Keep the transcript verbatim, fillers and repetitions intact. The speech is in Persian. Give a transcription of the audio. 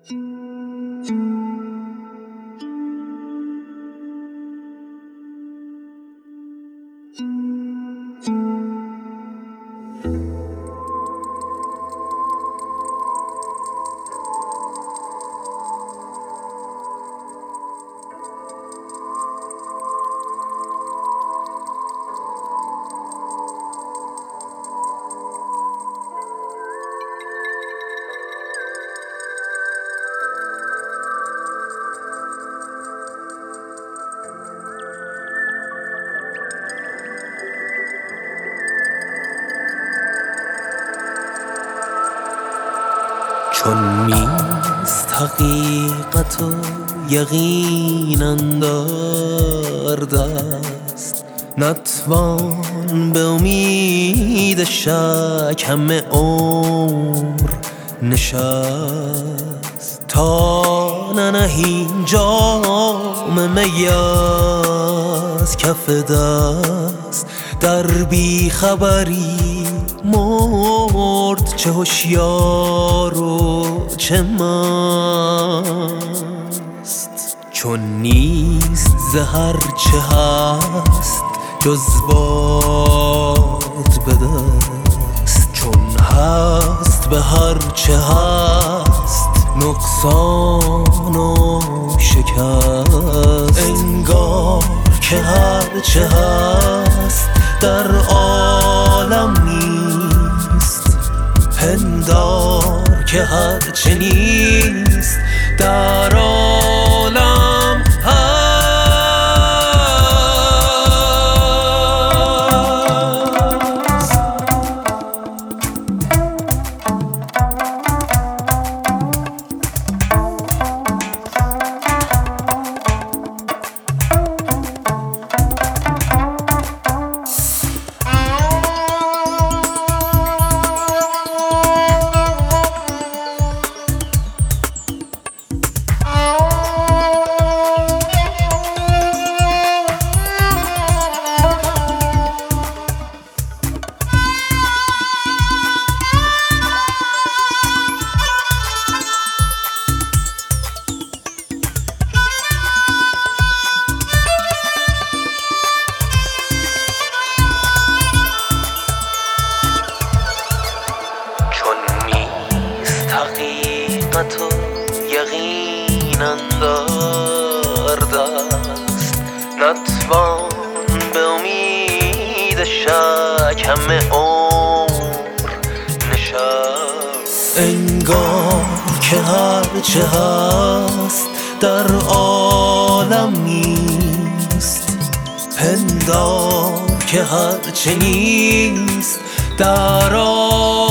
چون نیست حقیقت و یقین اندر دست، نتوان به امید شک همه عمر نشست. تا ننهی جام می از کف دست، در بی خبری مرد چه هوشیار و چه مست. چون نیست ز هر چه هست جز باد به دست، چون هست به هر چه هست نقصان و شکست. انگار که هر چه هست در عالم نیست، پندار که هر چه نیست در عالم هست. حقیقت و یقین اندر دست، نتوان به امید شک همه عمر نشست. انگار که هر چه هست در عالم نیست، پندار که هر چه نیست در عالم